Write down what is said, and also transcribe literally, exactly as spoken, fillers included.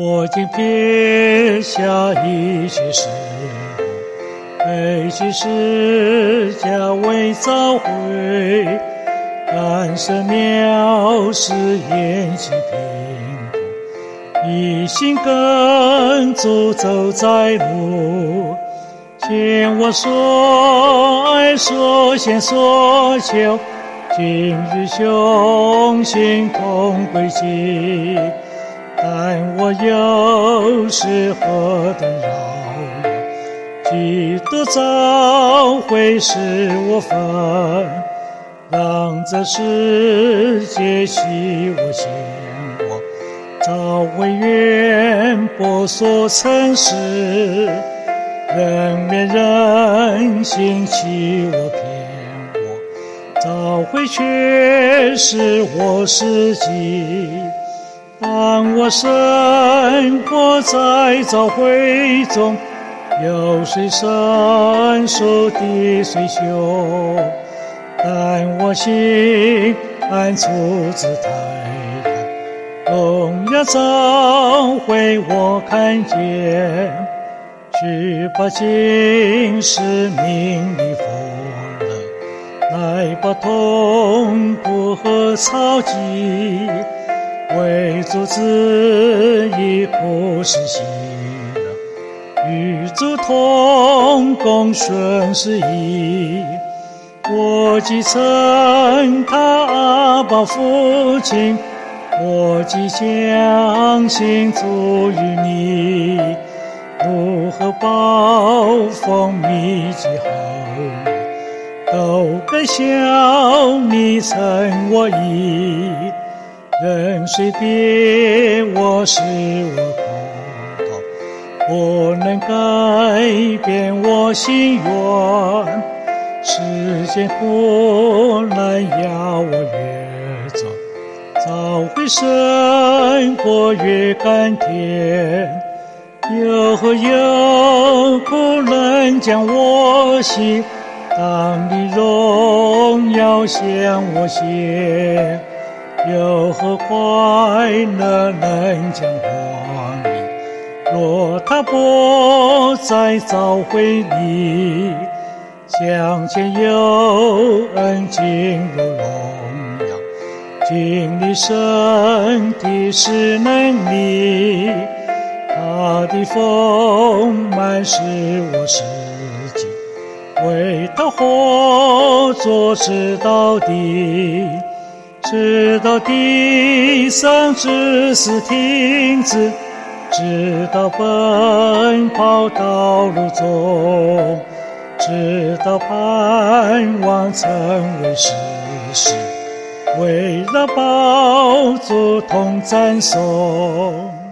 我竟撇下一切事物，背起十架为召会，甘舍藐视厌弃贫苦，一心跟主走在路，见我所爱所献所求，今日雄心同归极，但我又是何等遥远，基督召会使我分，让这世界弃我嫌我，召会远播所曾是，人面人心欺我骗我，召会却是我实际。当我生活在召会中，有谁伸手滴水袖，但我心暗处自泰然，荣耀召会我看见，去把今世名利福乐，来把痛苦和操疾，为主旨意不是喜乐，与主同共顺是义。我既称他阿爸父亲，我既将心主于你，如何暴风密集后都该笑你称我义，人虽别我是我苦痛，不能改变我心愿，世间苦难要我越走，召会生活越甘甜，有何有苦能将我系，当你荣耀向我显，有何快乐能将我迷，若他不在召会里，向前有恩进入荣耀，经历身体是能力，他的丰满是我实际，为他活着直到底，直到地上之死停止，直到奔跑道路中，直到盼望成为事实，为了宝座同赞颂。